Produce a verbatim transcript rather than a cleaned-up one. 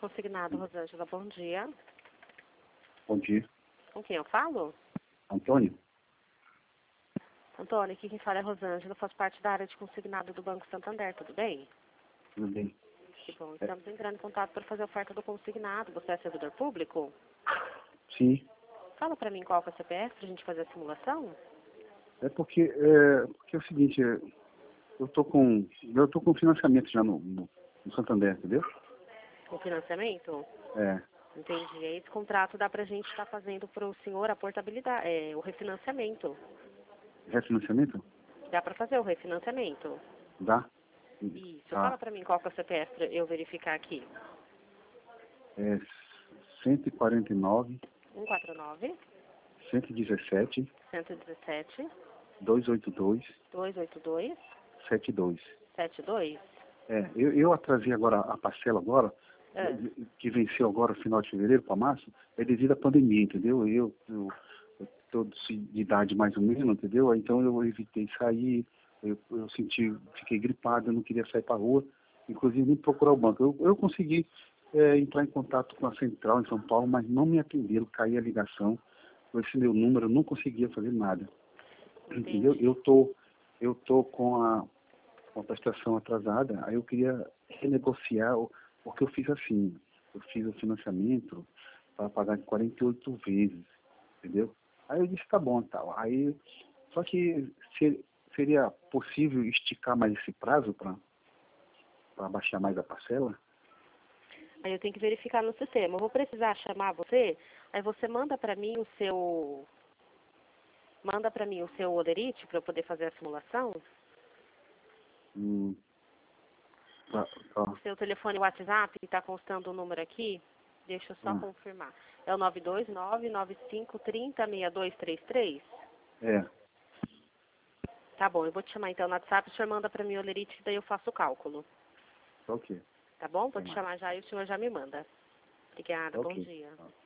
consignado, Rosângela, bom dia. Bom dia. Com quem eu falo? Antônio? Antônio, aqui quem fala é Rosângela, faço parte da área de consignado do Banco Santander, tudo bem? Tudo bem. Que bom, estamos entrando em contato para fazer a oferta do consignado. Você é servidor público? Sim. Fala para mim qual que é o C P F para a gente fazer a simulação. É porque é, porque é o seguinte, é, eu tô com. Eu tô com financiamento já no, no, no Santander, entendeu? O financiamento? É. Entendi. Aí esse contrato dá para a gente estar fazendo para o senhor a portabilidade, é, o refinanciamento. Refinanciamento? Dá para fazer o refinanciamento? Dá? Isso. Tá. Fala para mim qual que é o C P F para eu verificar aqui. É cento e quarenta e nove, um quatro nove, cento e dezessete, um um sete, duzentos e oitenta e dois, dois oito dois, setenta e dois. sete dois. É, eu, eu atrasei agora a parcela agora, É. que venceu agora no final de fevereiro para março, é devido à pandemia, entendeu? Eu, eu, eu tô de idade mais ou menos, entendeu? Então eu evitei sair, eu, eu senti, fiquei gripado, eu não queria sair para a rua, inclusive nem procurar o banco. Eu, eu consegui é, entrar em contato com a central em São Paulo, mas não me atenderam, caí a ligação, com esse meu número, eu não conseguia fazer nada. Entendi. Entendeu? Eu tô, eu tô com a, com a prestação atrasada, aí eu queria renegociar, o- porque eu fiz assim, eu fiz o financiamento para pagar em quarenta e oito vezes, entendeu? Aí eu disse, tá bom, tal. Aí, só que se- seria possível esticar mais esse prazo para baixar mais a parcela? Aí eu tenho que verificar no sistema. Eu vou precisar chamar você, aí você manda para mim o seu... Manda para mim o seu olerite para eu poder fazer a simulação. Hum, tá, tá, O seu telefone WhatsApp, está constando o número aqui. Deixa eu só hum, confirmar. É o nove dois nove, nove cinco três zero, seis dois três três? é, Tá bom, eu vou te chamar então no WhatsApp, o senhor manda para mim o olerite, daí eu faço o cálculo. tá ok, Tá bom? Vou tá te mais, chamar já e o senhor já me manda. Obrigada, tá bom ok. dia.